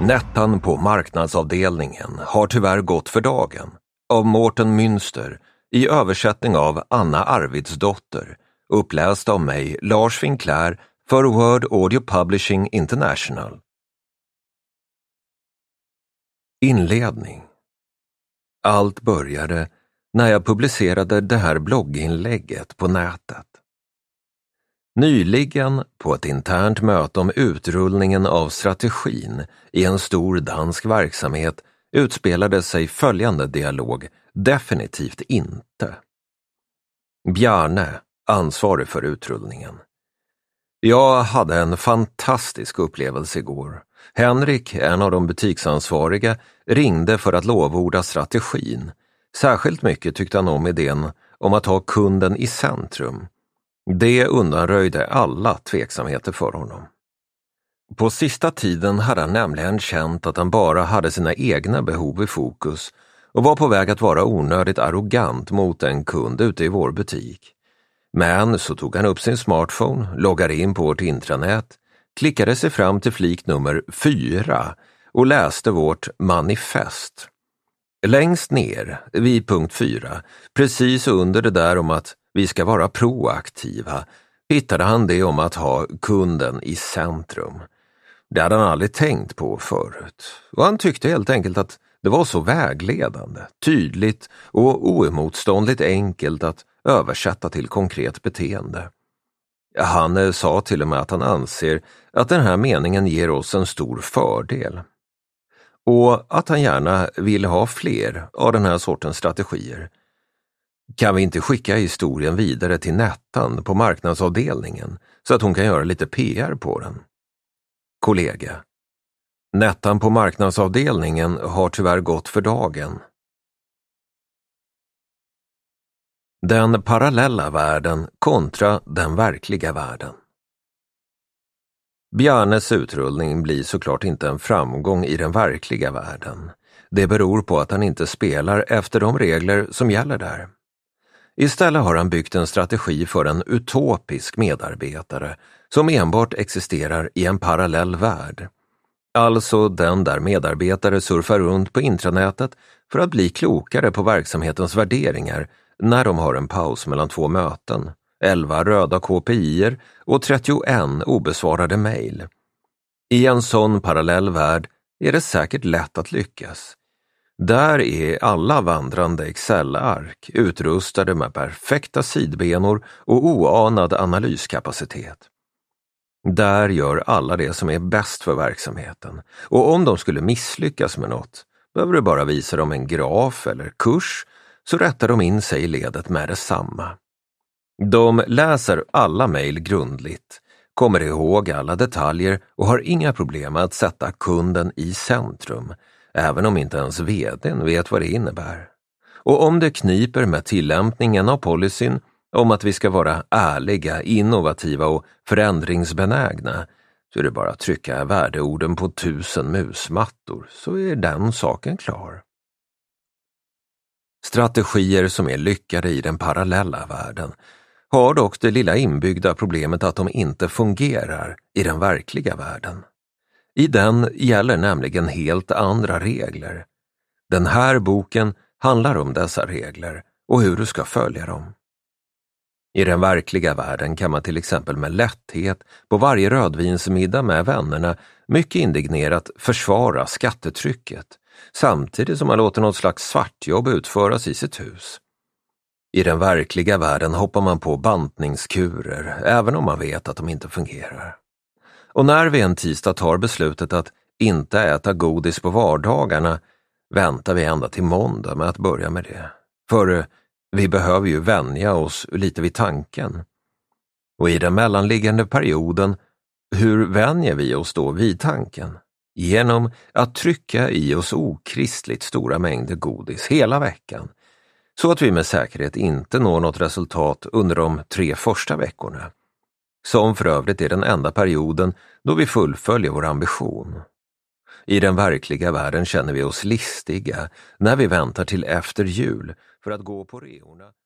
Nettan på marknadsavdelningen har tyvärr gått för dagen av Mårten Münster i översättning av Anna Arvidsdotter, uppläst av mig, Lars Winkler, för Word Audio Publishing International. Inledning. Allt började när jag publicerade det här blogginlägget på nätet. Nyligen på ett internt möte om utrullningen av strategin i en stor dansk verksamhet utspelade sig följande dialog: definitivt inte. Bjarne, ansvarig för utrullningen. Jag hade en fantastisk upplevelse igår. Henrik, en av de butiksansvariga, ringde för att lovorda strategin. Särskilt mycket tyckte han om idén om att ha kunden i centrum. Det undanröjde alla tveksamheter för honom. På sista tiden hade han nämligen känt att han bara hade sina egna behov i fokus och var på väg att vara onödigt arrogant mot en kund ute i vår butik. Men så tog han upp sin smartphone, loggade in på vårt intranät, klickade sig fram till flik nummer 4 och läste vårt manifest. Längst ner, vid punkt 4, precis under det där om att vi ska vara proaktiva, hittade han det om att ha kunden i centrum. Det hade han aldrig tänkt på förut. Och han tyckte helt enkelt att det var så vägledande, tydligt och oemotståndligt enkelt att översätta till konkret beteende. Han sa till och med att han anser att den här meningen ger oss en stor fördel. Och att han gärna vill ha fler av den här sortens strategier. Kan vi inte skicka historien vidare till Nettan på marknadsavdelningen så att hon kan göra lite PR på den? Kollega. Nettan på marknadsavdelningen har tyvärr gått för dagen. Den parallella världen kontra den verkliga världen. Bjarnes utrullning blir såklart inte en framgång i den verkliga världen. Det beror på att han inte spelar efter de regler som gäller där. Istället har han byggt en strategi för en utopisk medarbetare som enbart existerar i en parallell värld. Alltså den där medarbetare surfar runt på intranätet för att bli klokare på verksamhetens värderingar när de har en paus mellan 2 möten, 11 röda KPI:er och 31 obesvarade mejl. I en sån parallell värld är det säkert lätt att lyckas. Där är alla vandrande Excel-ark utrustade med perfekta sidbenor och oanad analyskapacitet. Där gör alla det som är bäst för verksamheten, och om de skulle misslyckas med något behöver du bara visa dem en graf eller kurs så rättar de in sig i ledet med detsamma. De läser alla mejl grundligt, kommer ihåg alla detaljer och har inga problem med att sätta kunden i centrum, även om inte ens vdn vet vad det innebär. Och om det kniper med tillämpningen av policyn om att vi ska vara ärliga, innovativa och förändringsbenägna, så är det bara att trycka värdeorden på 1000 musmattor så är den saken klar. Strategier som är lyckade i den parallella världen har dock det lilla inbyggda problemet att de inte fungerar i den verkliga världen. I den gäller nämligen helt andra regler. Den här boken handlar om dessa regler och hur du ska följa dem. I den verkliga världen kan man till exempel med lätthet på varje rödvinsmiddag med vännerna mycket indignerat försvara skattetrycket, samtidigt som man låter något slags svartjobb utföras i sitt hus. I den verkliga världen hoppar man på bantningskurer, även om man vet att de inte fungerar. Och när vi en tisdag tar beslutet att inte äta godis på vardagarna, väntar vi ända till måndag med att börja med det. För vi behöver ju vänja oss lite vid tanken. Och i den mellanliggande perioden, hur vänjer vi oss då vid tanken? Genom att trycka i oss okristligt stora mängder godis hela veckan, så att vi med säkerhet inte når något resultat under de 3 första veckorna. Som för övrigt är den enda perioden då vi fullföljer vår ambition. I den verkliga världen känner vi oss listiga när vi väntar till efter jul för att gå på reorna.